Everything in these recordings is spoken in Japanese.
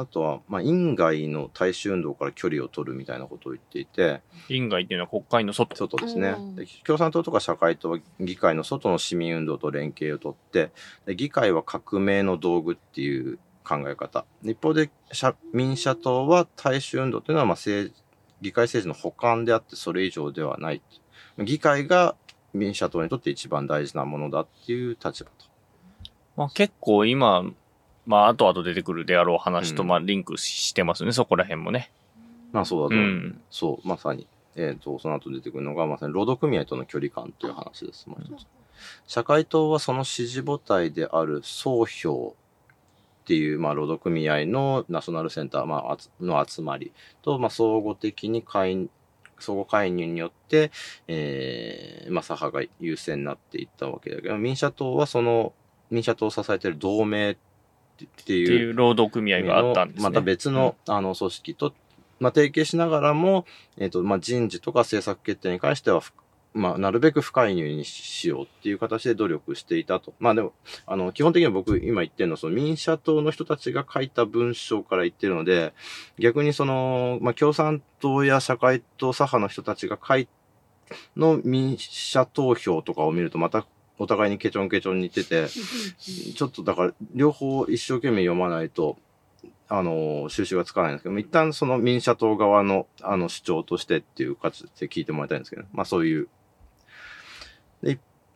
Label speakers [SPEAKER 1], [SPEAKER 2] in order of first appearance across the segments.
[SPEAKER 1] あとは、院外の大衆運動から距離を取るみたいなことを言っていて。
[SPEAKER 2] 院外っていうのは国会の外
[SPEAKER 1] ですね。で共産党とか社会党は議会の外の市民運動と連携を取って、で議会は革命の道具っていう考え方。一方で民社党は大衆運動というのは議会政治の補完であってそれ以上ではない。議会が民社党にとって一番大事なものだっていう立場と。
[SPEAKER 2] 結構今、後々出てくるであろう話とリンクしてますね、そこら辺もね。
[SPEAKER 1] そうだと思う。そう、まさに。その後出てくるのが、まさに労働組合との距離感という話です。もう一つ。社会党はその支持母体である総評っていう、労働組合のナショナルセンター、の集まりと、相互的に相互介入によって、左派が優勢になっていったわけだけど、民社党は民社党を支えている同盟っていう
[SPEAKER 2] 労働組合があったんですね。
[SPEAKER 1] また別の、組織と、提携しながらも、人事とか政策決定に関しては、なるべく不介入にしようっていう形で努力していたと。でも、基本的には僕今言ってるのは、民社党の人たちが書いた文章から言ってるので、逆に共産党や社会党左派の人たちがの民社投票とかを見ると、またお互いにケチョンケチョンに似てて、ちょっとだから、両方一生懸命読まないと、収集がつかないんですけど、一旦その民社党側の、主張としてっていう形で聞いてもらいたいんですけど、そういう。で、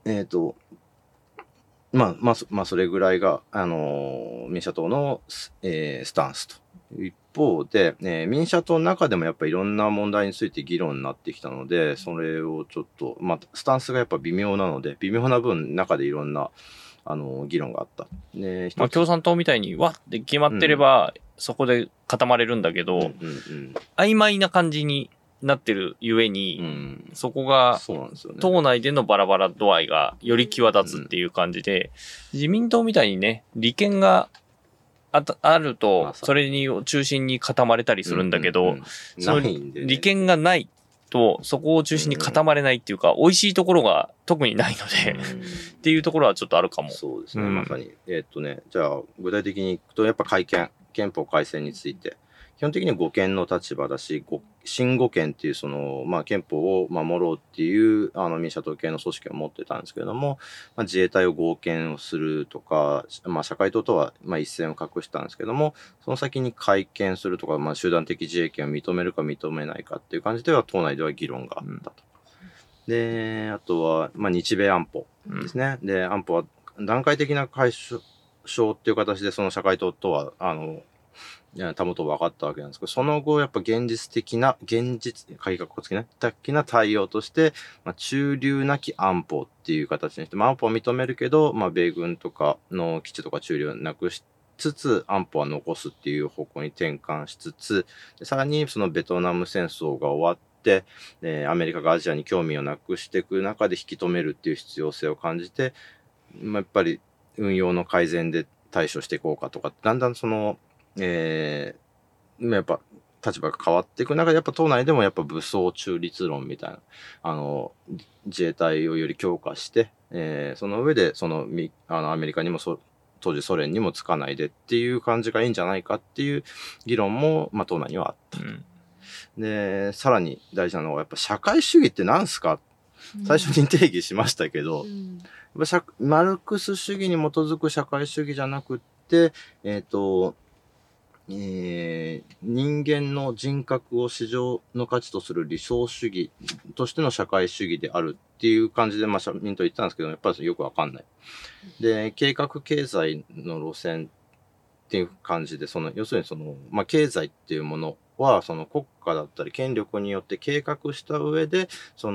[SPEAKER 1] それぐらいが、民社党の、スタンスと。一方で、民社党の中でもやっぱりいろんな問題について議論になってきたので、それをちょっと、スタンスがやっぱ微妙なので、微妙な分、中でいろんな、議論があった。
[SPEAKER 2] 共産党みたいにわって決まってれば、そこで固まれるんだけど、曖昧な感じになってるゆえに、そこが、党内でのバラバラ度合いがより際立つっていう感じで、自民党みたいにね、利権があると、それに中心に固まれたりするんだけど、その利権がないと、そこを中心に固まれないっていうか、美味しいところが特にないので、っていうところはちょっとあるかも。
[SPEAKER 1] そうですね、まさに。じゃあ、具体的にいくと、やっぱ憲法改正について、基本的には護憲の立場だし、新護憲っていう憲法を守ろうっていう民社党系の組織を持ってたんですけれども、自衛隊を合憲をするとか、社会党とは一線を画したんですけども、その先に改憲するとか、集団的自衛権を認めるか認めないかっていう感じでは党内では議論があったと。で、あとは日米安保ですね。で、安保は段階的な解消っていう形でその社会党とはたもと分かったわけなんですけど、その後、やっぱ改革的な対応として、中流なき安保っていう形にして、安保は認めるけど、米軍とかの基地とか駐留をなくしつつ、安保は残すっていう方向に転換しつつ、さらにそのベトナム戦争が終わって、アメリカがアジアに興味をなくしていく中で引き止めるっていう必要性を感じて、やっぱり運用の改善で対処していこうかとか、だんだんやっぱ立場が変わっていく中で、やっぱ党内でもやっぱ武装中立論みたいな、自衛隊をより強化して、その上で、アメリカにも当時ソ連にもつかないでっていう感じがいいんじゃないかっていう議論も、党内にはあった。で、さらに大事なのは、やっぱ社会主義って何すか、最初に定義しましたけど、マルクス主義に基づく社会主義じゃなくって、人間の人格を市場の価値とする理想主義としての社会主義であるっていう感じで、社民党言ったんですけど、やっぱりよくわかんない。で、計画経済の路線っていう感じで、要するに経済っていうものは、国家だったり権力によって計画した上で、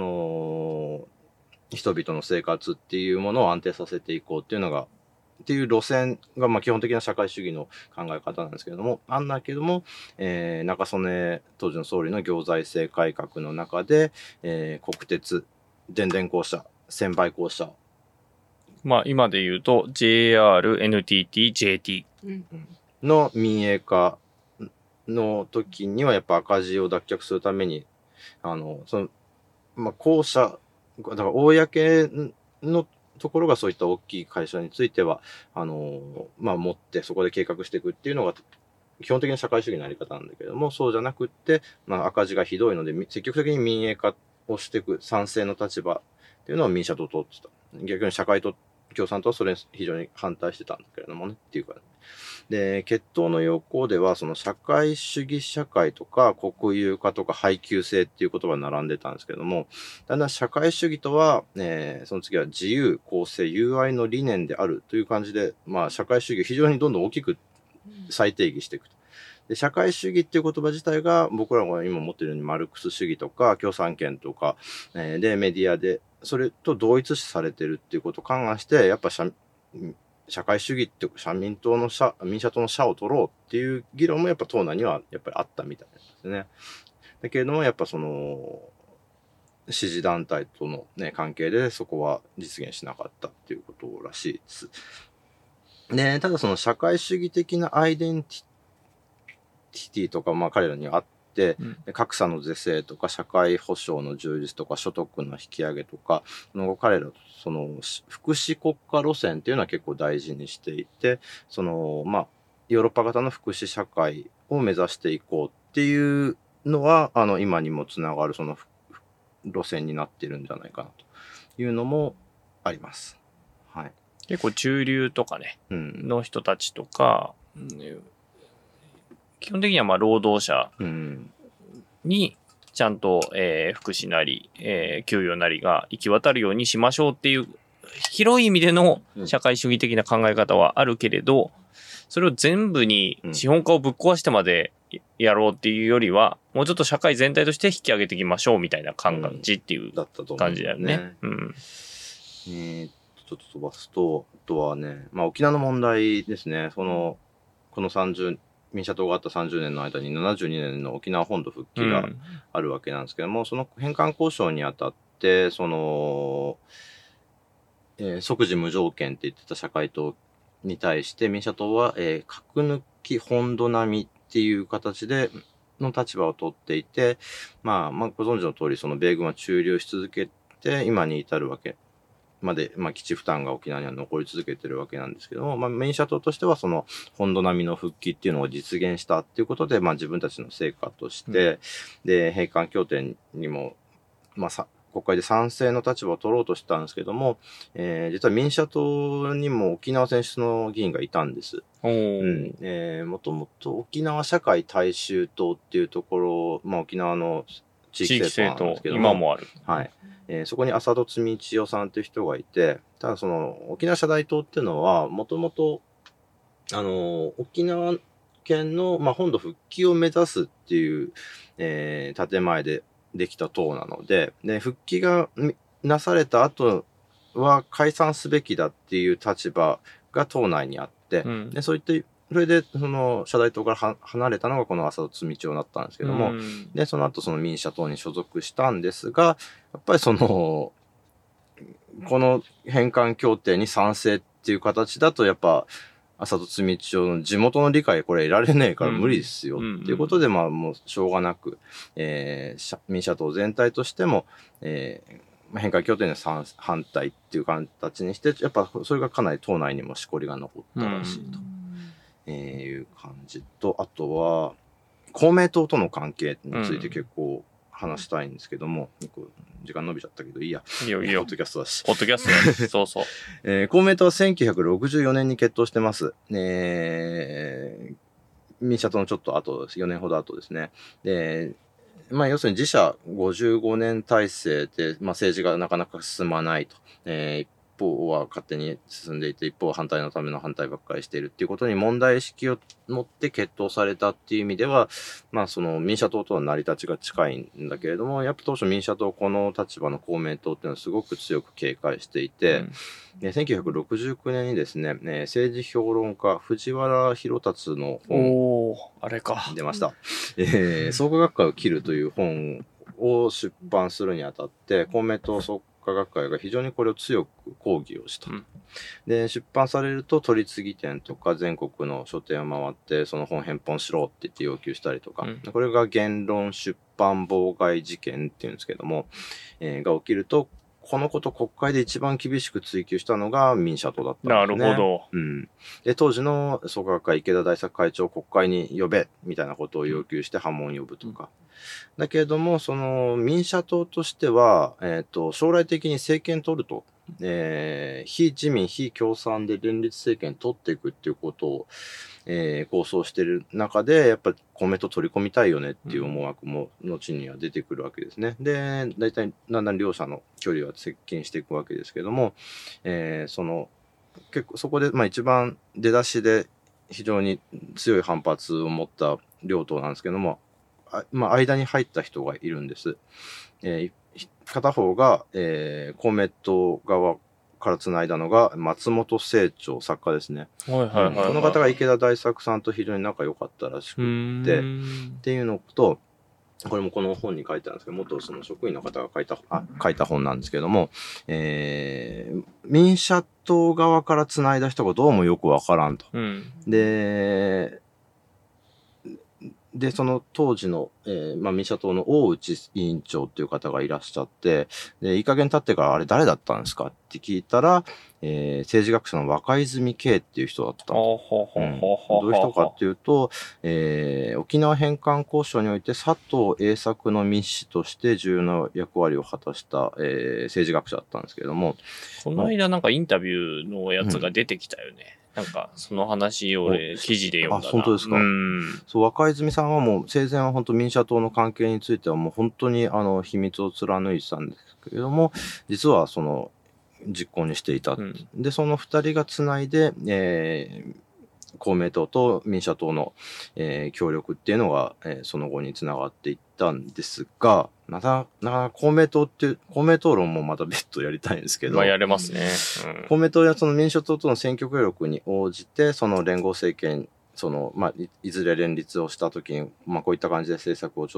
[SPEAKER 1] 人々の生活っていうものを安定させていこうっていうのが、っていう路線が基本的な社会主義の考え方なんですけれども、中曽根当時の総理の行財政改革の中で、国鉄、電電公社、専売公社。
[SPEAKER 2] 今で言うと JR、NTT、JT
[SPEAKER 1] の民営化の時にはやっぱ赤字を脱却するために、公社、だから公のところがそういった大きい会社については、持ってそこで計画していくっていうのが基本的な社会主義のあり方なんだけども、そうじゃなくって、赤字がひどいので、積極的に民営化をしていく賛成の立場っていうのを民社党取ってた。逆に社会と共産党はそれに非常に反対してたんだけれどもね、っていうか、ね。で、決闘の要項では、その社会主義社会とか国有化とか配給制っていう言葉が並んでたんですけども、だんだん社会主義とは、その次は自由、公正、友愛の理念であるという感じで、社会主義を非常にどんどん大きく再定義していくと。で、社会主義っていう言葉自体が僕らが今持っているようにマルクス主義とか共産権とか、で、メディアでそれと同一視されてるっていうことを勘案して、やっぱ社会主義って民社党の社を取ろうっていう議論もやっぱ党内にはやっぱりあったみたいなんですね。だけれどもやっぱその支持団体とのね関係でそこは実現しなかったっていうことらしいです。で、ただその社会主義的なアイデンティティとか彼らにあって、格差の是正とか社会保障の充実とか所得の引き上げとか、彼らその福祉国家路線っていうのは結構大事にしていて、そのヨーロッパ型の福祉社会を目指していこうっていうのは今にもつながるその路線になっているんじゃないかなというのもあります。はい。
[SPEAKER 2] 結構中流とかね、の人たちとか、基本的には労働者にちゃんと、福祉なり、給与なりが行き渡るようにしましょうっていう広い意味での社会主義的な考え方はあるけれど、それを全部に資本家をぶっ壊してまでやろうっていうよりは、もうちょっと社会全体として引き上げていきましょうみたいな感じっていう感じだよね。
[SPEAKER 1] ちょっと飛ばすと、あとはね、沖縄の問題ですね。この民社党があった30年の間に72年の沖縄本土復帰があるわけなんですけども、その返還交渉にあたって、その、即時無条件って言ってた社会党に対して民社党は、核抜き本土並みっていう形での立場を取っていて、ご存知の通り、その米軍は駐留し続けて、今に至るわけまで、基地負担が沖縄には残り続けてるわけなんですけども、民社党としてはその本土並みの復帰っていうのを実現したっていうことで、自分たちの成果として、で、返還協定にも、国会で賛成の立場を取ろうとしたんですけども、実は民社党にも沖縄選出の議員がいたんです。もともと沖縄社会大衆党っていうところ、沖縄の地域政党なんですけども、
[SPEAKER 2] 今もある。
[SPEAKER 1] はい。そこに浅戸積千代さんという人がいて、ただその沖縄社大党っていうのは、もともと、沖縄県の、本土復帰を目指すっていう、建前でできた党なので、復帰がなされた後は解散すべきだっていう立場が党内にあって、でそれで、その、社大党から離れたのがこの浅戸積千代だったんですけども、で、その後その民社党に所属したんですが、やっぱりその、この返還協定に賛成っていう形だと、やっぱ、浅戸積千代の地元の理解これ得られねえから無理ですよっていうことで、もうしょうがなく、民社党全体としても、返還協定に反対っていう形にして、やっぱそれがかなり党内にもしこりが残ったらしいと。いう感じと、あとは、公明党との関係について結構話したいんですけども、時間伸びちゃったけどいいや。
[SPEAKER 2] いいよいいよ。
[SPEAKER 1] ポッドキャストだし。
[SPEAKER 2] ポッドキャストだし。そうそう。
[SPEAKER 1] 公明党は1964年に決闘してます。民社党のちょっと後です。4年ほど後ですね。で、要するに自社55年体制で、政治がなかなか進まないと。一方は勝手に進んでいて、一方は反対のための反対ばっかりしているっていうことに問題意識を持って決闘されたっていう意味では、その民社党とは成り立ちが近いんだけれども、やっぱ当初民社党この立場の公明党っていうのはすごく強く警戒していて、1969年にですね、政治評論家藤原弘達の本
[SPEAKER 2] あれか
[SPEAKER 1] 出ました。創価学会を切るという本を出版するにあたって、公明党創価学会が非常にこれを強く抗議をした。で、出版されると取次店とか全国の書店を回ってその本返本しろって言って要求したりとか、これが言論出版妨害事件っていうんですけども、が起きるとこのこと国会で一番厳しく追及したのが民社党だったんですね。
[SPEAKER 2] なるほど。
[SPEAKER 1] うん。で、当時の創価学会池田大作会長を国会に呼べ、みたいなことを要求して破門呼ぶとか。だけれども、その民社党としては、将来的に政権取ると。非自民、非共産で連立政権取っていくっていうことを、構想している中で、やっぱり公明党取り込みたいよねっていう思惑も後には出てくるわけですね。で、大体だんだん両者の距離は接近していくわけですけども、結構そこで、一番出だしで非常に強い反発を持った両党なんですけども、間に入った人がいるんです。片方が、公明党側から繋いだのが松本清張作家ですね。この方が池田大作さんと非常に仲良かったらしくて、っていうのと、これもこの本に書いてあるんですけど、元その職員の方が書いた本なんですけども、民社党側から繋いだ人がどうもよくわからんと。で、その当時の、民社党の大内委員長っていう方がいらっしゃって、で、いい加減経ってからあれ誰だったんですかって聞いたら、政治学者の若泉慶っていう人だった。どういう人かっていうと、沖縄返還交渉において佐藤栄作の密使として重要な役割を果たした、政治学者だったんですけれども。
[SPEAKER 2] この間なんかインタビューのやつが出てきたよね。なんか、その話を記事で読んだな。
[SPEAKER 1] 本当ですか。そう、若泉さんはもう、生前は本当民社党の関係についてはもう本当に秘密を貫いてたんですけれども、実はその、実行にしていた。で、その二人がつないで、公明党と民社党の、協力っていうのが、その後につながっていったんですが、また公明党論もまた別途やりたいんですけど。
[SPEAKER 2] やれますね。
[SPEAKER 1] 公明党やその民主党との選挙協力に応じて、その連合政権、いずれ連立をしたときに、こういった感じで政策を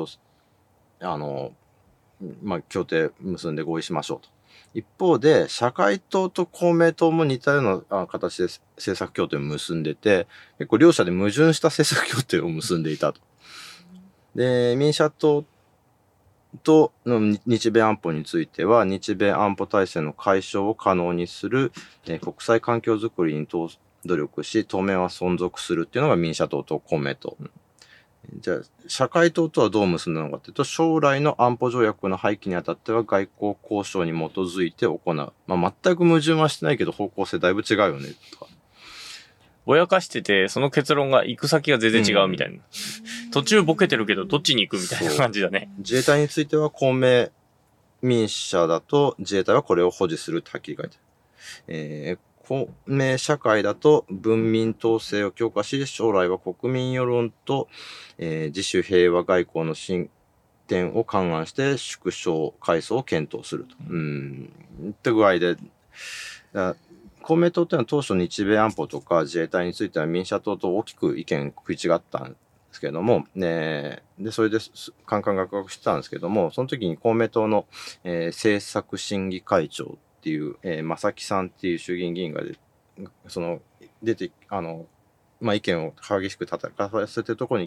[SPEAKER 1] 協定結んで合意しましょうと。一方で、社会党と公明党も似たような形で政策協定を結んでて、結構両者で矛盾した政策協定を結んでいたと。で、民社党との日米安保については、日米安保体制の解消を可能にする、国際環境づくりに努力し、当面は存続するっていうのが民社党と公明党。じゃあ、社会党とはどう結んだのかというと、将来の安保条約の廃棄にあたっては外交交渉に基づいて行う。全く矛盾はしてないけど方向性だいぶ違うよね、とか。
[SPEAKER 2] ぼやかしてて、その結論が行く先が全然違うみたいな。途中ボケてるけど、どっちに行くみたいな感じだね。
[SPEAKER 1] 自衛隊については公明民社だと、自衛隊はこれを保持するってはっきり書いてある。公明社会だと文民統制を強化し、将来は国民世論と、自主平和外交の進展を勘案して縮小階層を検討すると。って具合で、公明党っていうのは当初日米安保とか自衛隊については民社党と大きく意見食い違ったんですけども、で、それでカンカンガクガクしてたんですけども、その時に公明党の、政策審議会長っていう、正木さんっていう衆議院議員が出て、意見を激しく叩かせてるところに、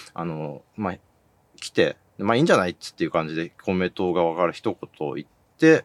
[SPEAKER 1] 来て、いいんじゃないっつっていう感じで公明党側から一言言って、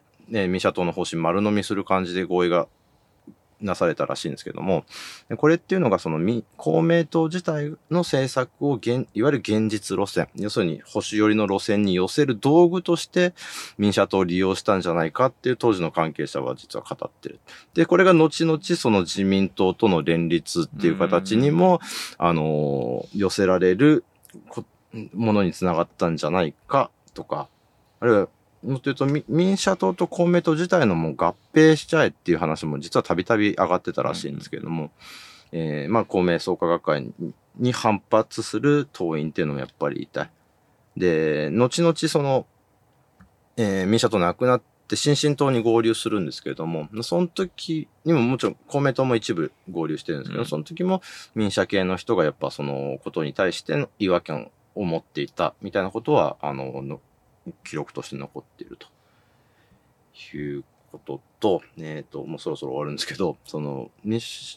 [SPEAKER 1] 民社党の方針丸飲みする感じで合意がなされたらしいんですけども、これっていうのが公明党自体の政策をいわゆる現実路線、要するに保守寄りの路線に寄せる道具として民社党を利用したんじゃないかっていう当時の関係者は実は語ってる。で、これが後々その自民党との連立っていう形にも、寄せられるものにつながったんじゃないかとか、あるいはもっと言うと、民社党と公明党自体のもう合併しちゃえっていう話も実はたびたび上がってたらしいんですけれども、公明創価学会に反発する党員っていうのもやっぱりいたい。で、後々民社党なくなって新進党に合流するんですけれども、その時にももちろん公明党も一部合流してるんですけど、その時も民社系の人がやっぱそのことに対しての違和感を持っていたみたいなことは、記録として残っているということと、もうそろそろ終わるんですけど、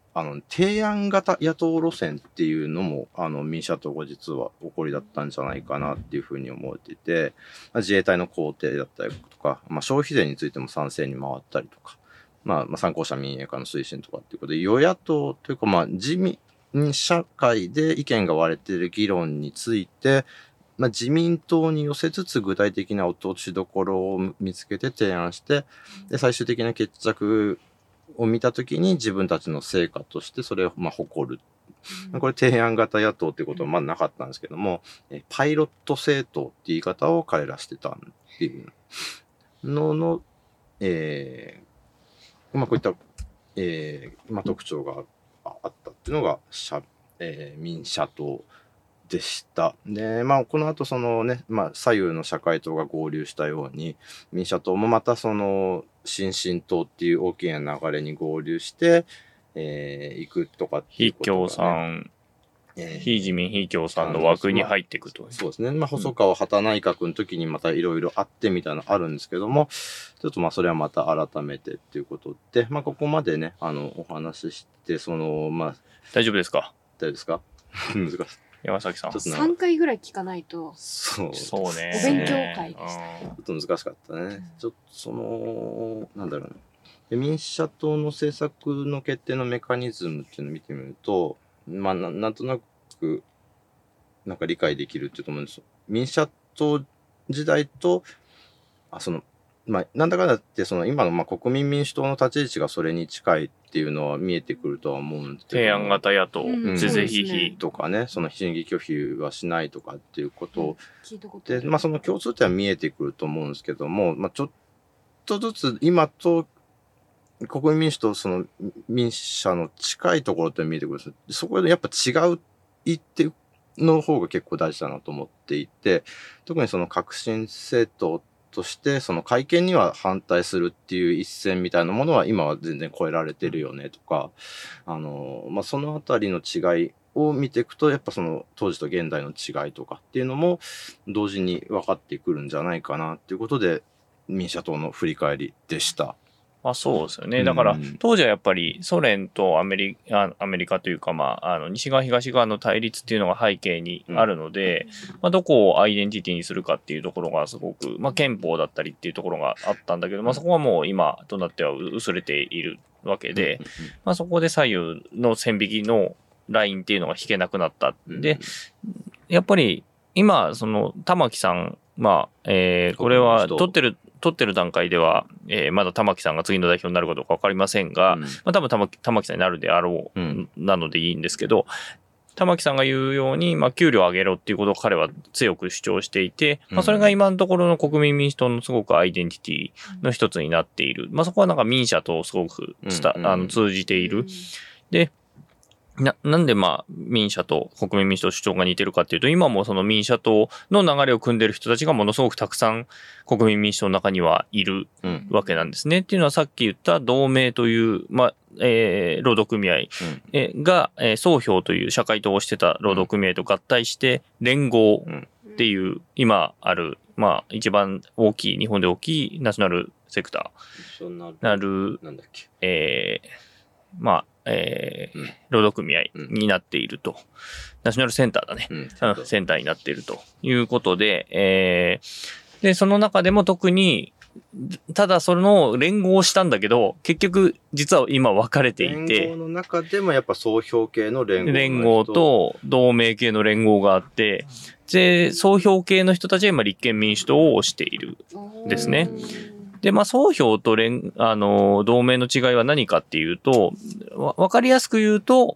[SPEAKER 1] 提案型野党路線っていうのも、民社党が実は起こりだったんじゃないかなっていうふうに思われていて、自衛隊の工程だったりとか、消費税についても賛成に回ったりとか、参考者民営化の推進とかっていうことで、与野党というか、自民社会で意見が割れている議論について、自民党に寄せつつ具体的な落としどころを見つけて提案して、で、最終的な決着を見たときに自分たちの成果としてそれを誇る。これ提案型野党ってことはまだなかったんですけども、パイロット政党って言い方を彼らしてたっていうのの、こういった、特徴があったっていうのが民社党でした。で、この後そのね、左右の社会党が合流したように、民社党もまたその新進党っていう大きな流れに合流して、行くとかっていうことが、ね。
[SPEAKER 2] 非共産、非自民非共産の枠に入っていくと。
[SPEAKER 1] そうですね。細川畑内閣の時にまたいろいろあってみたいなのあるんですけども、ちょっとそれはまた改めてっていうことで、ここまでね、お話しして、
[SPEAKER 2] 大丈夫ですか？
[SPEAKER 1] 大丈夫ですか？難しい。
[SPEAKER 2] 山崎さん。
[SPEAKER 3] 3回ぐらい聞かないと。
[SPEAKER 2] そうね。
[SPEAKER 3] お勉強会でした。
[SPEAKER 1] ちょっと難しかったね。ちょっとなんだろうね。民社党の政策の決定のメカニズムっていうのを見てみると、なんとなく、理解できるっていうと思うんですよ。民社党時代と、なんだかんだって、今の国民民主党の立ち位置がそれに近いっていうのは見えてくるとは思うんですけど。
[SPEAKER 2] 提案型野党、是々非々
[SPEAKER 1] とかね、審議拒否はしないとかっていうことで、その共通点は見えてくると思うんですけども、ちょっとずつ今と国民民主党、民社の近いところって見えてくるんです。そこでやっぱ違うっていうの方が結構大事だなと思っていて、特に革新政党として、改憲には反対するっていう一線みたいなものは今は全然超えられてるよねとか、そのあたりの違いを見ていくと、やっぱ当時と現代の違いとかっていうのも同時に分かってくるんじゃないかなっていうことで、民社党の振り返りでした。
[SPEAKER 2] そうですよね。だから、当時はやっぱりソ連とアメリカというか、西側東側の対立っていうのが背景にあるので、どこをアイデンティティにするかっていうところがすごく、憲法だったりっていうところがあったんだけど、そこはもう今となっては薄れているわけで、そこで左右の線引きのラインっていうのが引けなくなったんで、やっぱり今、玉木さん、これは取ってる段階では、まだ玉木さんが次の代表になるかどうかわかりませんが、多分玉木さんになるであろう、なのでいいんですけど、玉木さんが言うように、給料上げろっていうことを彼は強く主張していて、それが今のところの国民民主党のすごくアイデンティティの一つになっている。そこは民社とすごく通じている。で、なんで民社と国民民主党主張が似てるかっていうと、今もその民社党の流れを組んでる人たちがものすごくたくさん国民民主党の中にはいるわけなんですね。っていうのはさっき言った同盟という、労働組合が、総評という社会党をしてた労働組合と合体して連合っていう今ある、一番大きい、日本で大きいナショナルセクターなる、労働組合になっていると。ナショナルセンターだね。センターになっているということで、で、その中でも特に、ただその連合をしたんだけど、結局実は今分かれていて。
[SPEAKER 1] 連合の中でもやっぱ総評系の
[SPEAKER 2] 連合と同盟系の連合があって、で、総評系の人たちは今立憲民主党を推しているですね。で、総評と同盟の違いは何かっていうと、わかりやすく言うと、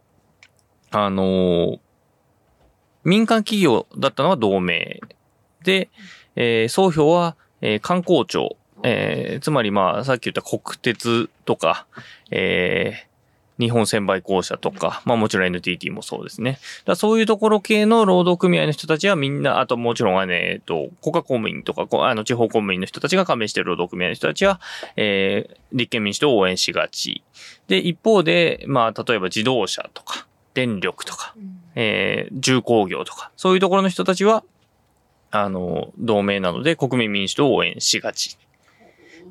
[SPEAKER 2] 民間企業だったのは同盟で、総評は、観光庁、つまりさっき言った国鉄とか、日本専売公社とか、もちろん NTT もそうですね。そういうところ系の労働組合の人たちはみんな、あともちろん国家公務員とか、地方公務員の人たちが加盟している労働組合の人たちは、立憲民主党を応援しがち。で、一方で、例えば自動車とか、電力とか、重工業とか、そういうところの人たちは、同盟なので国民民主党を応援しがち。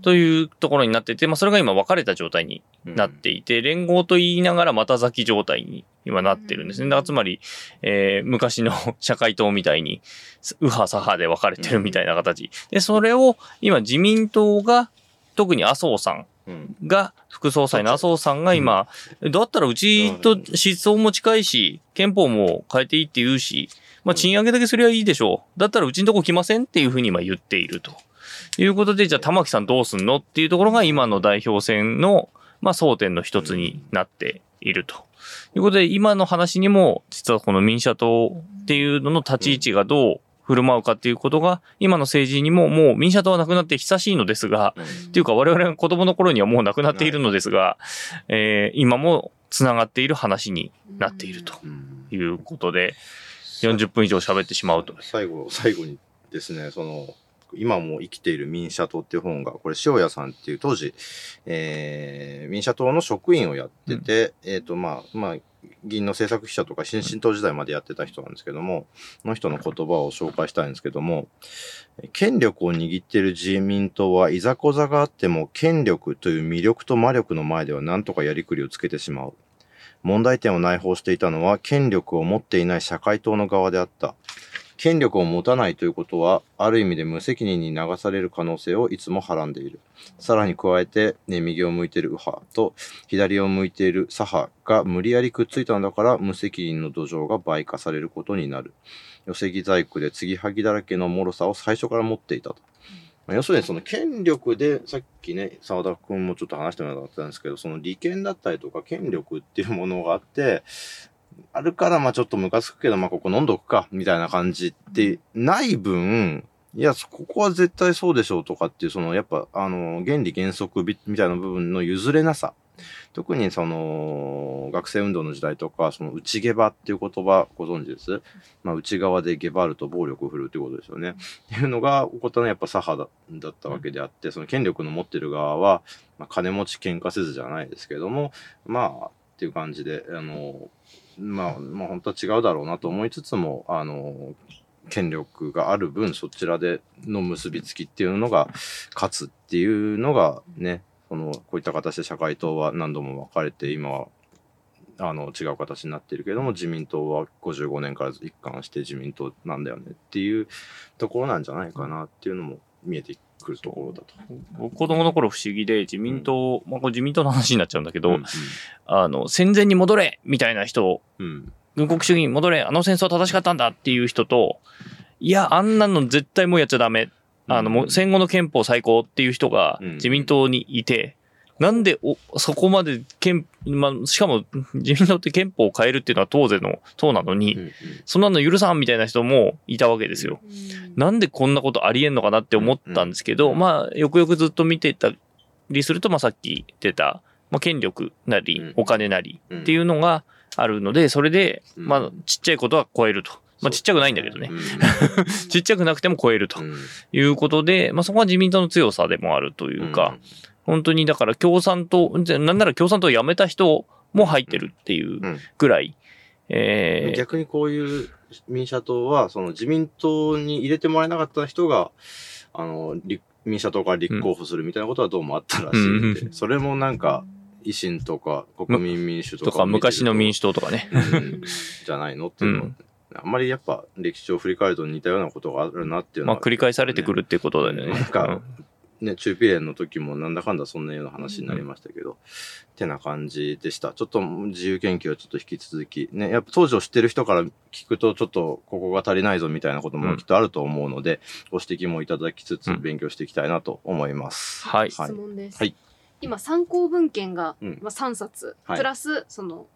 [SPEAKER 2] というところになってて、それが今分かれた状態になっていて、連合と言いながらまた咲き状態に今なってるんですね。だからつまり、昔の社会党みたいに、右派左派で分かれてるみたいな形。で、それを今自民党が、特に麻生さんが、副総裁の麻生さんが今、だったらうちと思想も近いし、憲法も変えていいって言うし、賃上げだけすりゃいいでしょう。だったらうちのとこ来ませんっていうふうに今言っているということで、じゃあ玉木さんどうすんのっていうところが今の代表選の、争点の一つになっているということで、今の話にも実はこの民社党っていうのの立ち位置がどう振る舞うかっていうことが、今の政治にももう民社党はなくなって久しいのですが、っていうか我々が子供の頃にはもうなくなっているのですが、今もつながっている話になっているということで、40分以上喋ってしまうと。
[SPEAKER 1] 最後にですね、今も生きている民社党っていう本が、これ塩谷さんっていう当時、民社党の職員をやってて、議員の政策記者とか新進党時代までやってた人なんですけども、この人の言葉を紹介したいんですけども、権力を握っている自民党はいざこざがあっても権力という魅力と魔力の前では何とかやりくりをつけてしまう。問題点を内包していたのは権力を持っていない社会党の側であった。権力を持たないということは、ある意味で無責任に流される可能性をいつもはらんでいる。さらに加えて、右を向いている右派と左を向いている左派が無理やりくっついたのだから、無責任の土壌が倍化されることになる。寄せ木細工で継ぎはぎだらけの脆さを最初から持っていたと。要するにその権力で、さっきね、澤田くんもちょっと話してもらったんですけど、その利権だったりとか権力っていうものがあって、あるからちょっとムカつくけどここ飲んどくかみたいな感じってない分、いやここは絶対そうでしょうとかっていうやっぱ原理原則みたいな部分の譲れなさ、特に学生運動の時代とか内ゲバっていう言葉ご存知です？内側でゲバると暴力を振るうっていうことですよね。っていうのが起こったのはやっぱ左派だったわけであって、その権力の持ってる側は金持ち喧嘩せずじゃないですけどもっていう感じで本当は違うだろうなと思いつつも権力がある分そちらでの結びつきっていうのが勝つっていうのがね、こういった形で社会党は何度も分かれて今は違う形になっているけれども、自民党は55年から一貫して自民党なんだよねっていうところなんじゃないかなっていうのも見えてくるところだと。
[SPEAKER 2] 僕子供の頃不思議で自民党、これ自民党の話になっちゃうんだけど、戦前に戻れみたいな人、軍国主義に戻れ、戦争は正しかったんだっていう人と、いやあんなの絶対もうやっちゃダメ、もう戦後の憲法最高っていう人が自民党にいて、なんでそこまでしかも自民党って憲法を変えるっていうのは当然の党なのに、そんなの許さんみたいな人もいたわけですよ。なんでこんなことありえんのかなって思ったんですけど、よくよくずっと見てたりすると、さっき出た、権力なりお金なりっていうのがあるので、それでちっちゃいことは超えると。ちっちゃくないんだけどね。ちっちゃくなくても超えるということで、そこは自民党の強さでもあるというか、本当にだから共産党、なんなら共産党を辞めた人も入ってるっていうぐらい。
[SPEAKER 1] 逆にこういう民社党は、自民党に入れてもらえなかった人が、民社党から立候補するみたいなことはどうもあったらしいんで、それも維新とか国民民主とか
[SPEAKER 2] 昔の民主党とかね。
[SPEAKER 1] じゃないのっていうのは、あんまりやっぱ歴史を振り返ると似たようなことがあるなっていうのは、
[SPEAKER 2] 繰り返されてくるっていうことだよね。
[SPEAKER 1] 中ピレンの時もなんだかんだそんなような話になりましたけど、ってな感じでした。ちょっと自由研究はちょっと引き続き、ね、やっぱ当時を知ってる人から聞くとちょっとここが足りないぞみたいなこともきっとあると思うので、ご指摘もいただきつつ勉強していきたいなと思います。
[SPEAKER 2] はい。
[SPEAKER 3] 質問です。
[SPEAKER 1] はい。
[SPEAKER 3] 今参考文献が3冊、プラス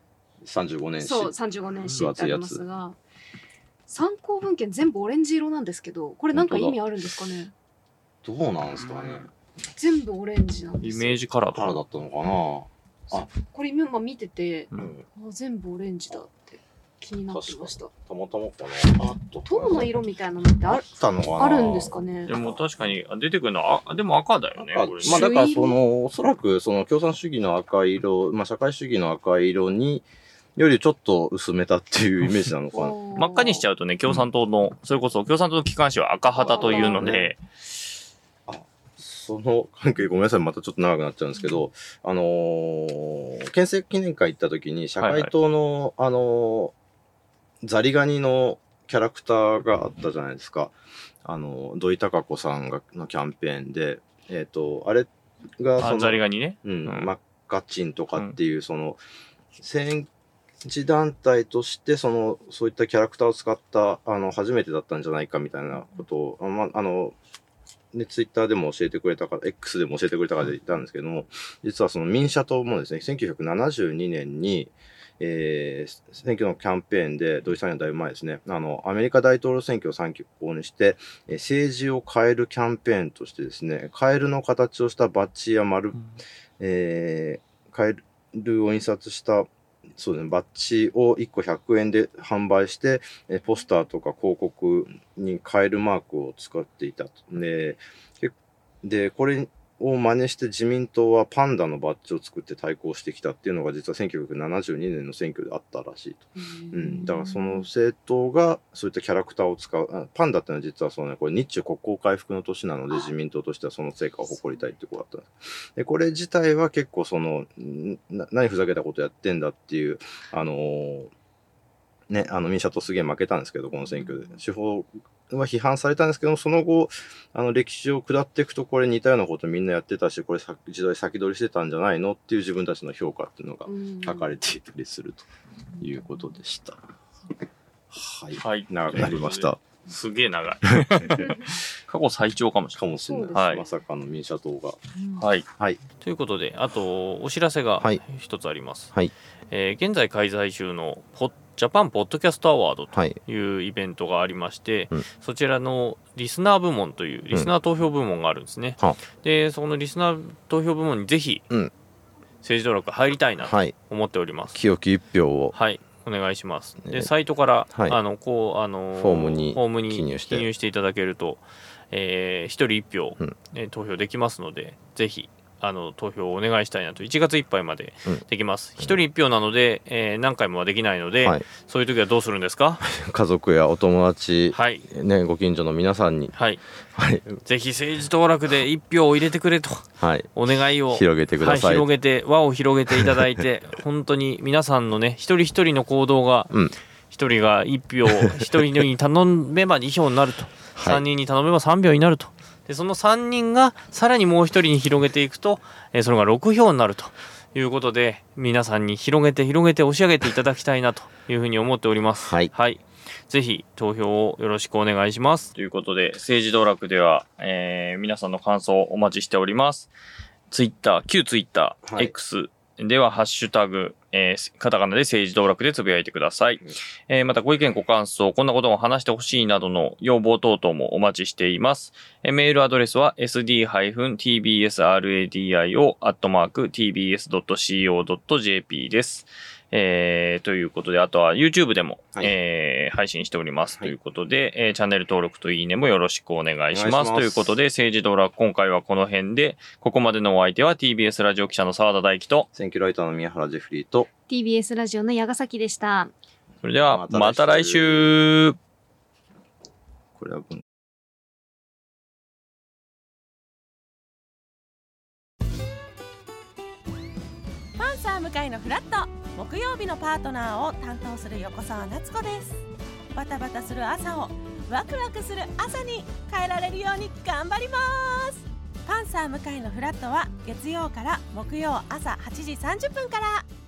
[SPEAKER 1] 35年史。
[SPEAKER 3] そう、35年史ってありますが、参考文献全部オレンジ色なんですけど、これなんか意味あるんですかね？
[SPEAKER 1] どうなんですかね。
[SPEAKER 3] 全部オレンジなんですよ。
[SPEAKER 2] イメージカラー
[SPEAKER 1] だったのかな。
[SPEAKER 3] これ今見てて、全部オレンジだって気になってました。
[SPEAKER 1] たまたまかな。
[SPEAKER 3] 塔の色みたいなのってあるんですかね。
[SPEAKER 2] でも確かに出てくるのはでも赤だよね。
[SPEAKER 1] だからおそらく共産主義の赤色、社会主義の赤色によりちょっと薄めたっていうイメージなのかな。
[SPEAKER 2] 真っ赤にしちゃうとね、共産党の、それこそ共産党の機関紙は赤旗というので、
[SPEAKER 1] その関係ごめんなさい、またちょっと長くなっちゃうんですけど、憲政記念会行った時に社会党の、ザリガニのキャラクターがあったじゃないですか。土井孝子さんのキャンペーンで、あれが
[SPEAKER 2] ザリガニね。
[SPEAKER 1] マッカチンとかっていう、戦時団体としてそういったキャラクターを使った初めてだったんじゃないかみたいなことを、ツイッターでも教えてくれた方、X でも教えてくれた方で言ったんですけども、実はその民社党もですね、1972年に、選挙のキャンペーンで、土井さんのだいぶ前ですね、アメリカ大統領選挙を参考にして、政治を変えるキャンペーンとしてですね、カエルの形をしたバッジやカエルを印刷したそうですね、バッジを1個100円で販売して、ポスターとか広告にカエルマークを使っていたと。で、これを真似して自民党はパンダのバッジを作って対抗してきたっていうのが実は1972年の選挙であったらしいと。だからその政党がそういったキャラクターを使う。パンダってのは実はこれ日中国交回復の年なので自民党としてはその成果を誇りたいってことだったんです。で、これ自体は結構何ふざけたことやってんだっていう、民社党すげえ負けたんですけど、この選挙で。手法は批判されたんですけども、その後、歴史を下っていくと、これ似たようなことみんなやってたし、これ時代先取りしてたんじゃないのっていう自分たちの評価っていうのが書かれていたりするということでした。はい。長くなりました。
[SPEAKER 2] すげえ長い。過去最長かもしれない。
[SPEAKER 1] はい。まさかの民社党が。
[SPEAKER 2] はい。はい。ということで、あと、お知らせが一つあります。はい。現在開催中のジャパンポッドキャストアワードというイベントがありまして、そちらのリスナー部門というリスナー投票部門があるんですね。で、そのリスナー投票部門にぜひ、政治道楽入りたいなと思っております。
[SPEAKER 1] 清き一票を。
[SPEAKER 2] はい。お願いします。で、サイトから、フォームに記入していただけると、一人一票、投票できますので、ぜひ、投票をお願いしたいなと。1月いっぱいまでできます。一人一票なので、何回もはできないので、そういう時はどうするんですか？
[SPEAKER 1] 家族やお友達、ご近所の皆さんに、
[SPEAKER 2] ぜひ政治道楽で一票を入れてくれと、お願いを
[SPEAKER 1] 広げてください。
[SPEAKER 2] 輪を広げていただいて、本当に皆さんのね、一人一人の行動が、一人が一票、一人に頼めば2票になると、3人に頼めば3票になると。でその3人がさらにもう1人に広げていくと、それが6票になるということで、皆さんに広げて押し上げていただきたいなというふうに思っております。はい。ぜひ投票をよろしくお願いします。ということで、政治道楽では、皆さんの感想をお待ちしております。旧ツイッター、X ではハッシュタグ、カタカナで政治道楽でつぶやいてください。またご意見ご感想、こんなことも話してほしいなどの要望等々もお待ちしています。メールアドレスは sd-tbsradio@tbs.co.jp です。ということで、あとは YouTube でも、配信しております。ということで、チャンネル登録といいねもよろしくお願いします。ということで、政治道楽今回はこの辺で、ここまでのお相手は TBS ラジオ記者の澤田大樹と、
[SPEAKER 1] 選挙ライターの宮原ジェフリーと、
[SPEAKER 3] TBS ラジオの矢ヶ崎でした。
[SPEAKER 2] それでは、また来週。
[SPEAKER 1] これは
[SPEAKER 4] パンサー向井のフラット、木曜日のパートナーを担当する横澤夏子です。バタバタする朝をワクワクする朝に変えられるように頑張ります。パンサー向井のフラットは月曜から木曜朝8時30分から。